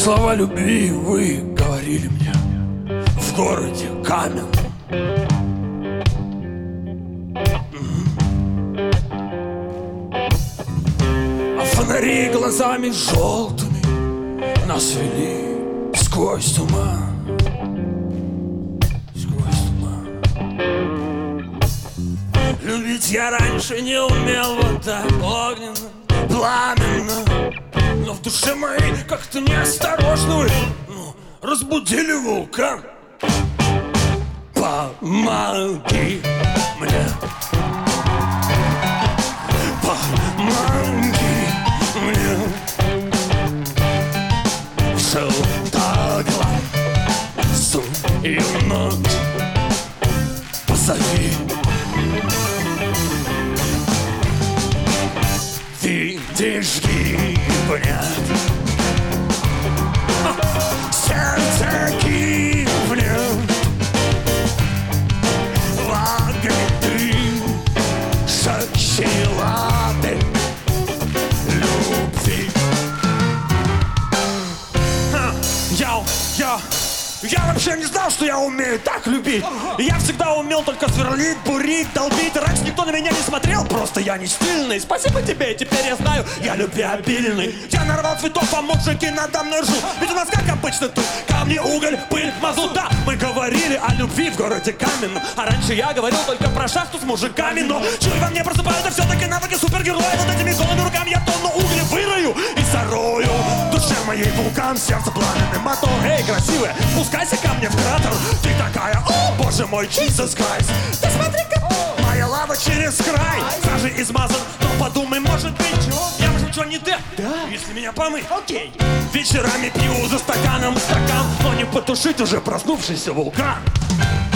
Слова любви вы говорили мне в городе каменном. А фонари глазами желтыми нас вели сквозь туман. Сквозь туман. Любить я раньше не умел вот так огненно, пламенно. Но в душе моей как-то неосторожно разбудили вулкан. Помоги мне, помоги мне, желтоглазую ночь позови. Видишь гибнет, сердце гибнет в огне шоколады любви. Я вообще не знал, что я умею так любить. Я всегда умел только сверлить, бурить, долбить. Раньше никто на меня не смотрел, просто я не стильный. Спасибо тебе, теперь я знаю, я любвеобильный. Я нарвал цветов, а мужики надо мной ржут. Ведь у нас как обычно тут камни, уголь, пыль, мазут. Да, мы говорили о любви в городе каменном. А раньше я говорил только про шахту с мужиками. Но чуй во мне просыпаются все-таки навыки супергероя. Вот этими голыми руками я тонну угля вырою и зарою. В душе моей вулкан, сердце пламенный мотор. Эй, красивая, спускайся ко мне в кратер. Ты такая, о, боже мой, Jesus Christ. Да смотри-ка, моя лава через край. Сажей измазан, но подумай, может быть, я, может, что не ты? Да. Если меня помыть, окей. Вечерами пью за стаканом стакан, но не потушить уже проснувшийся вулкан.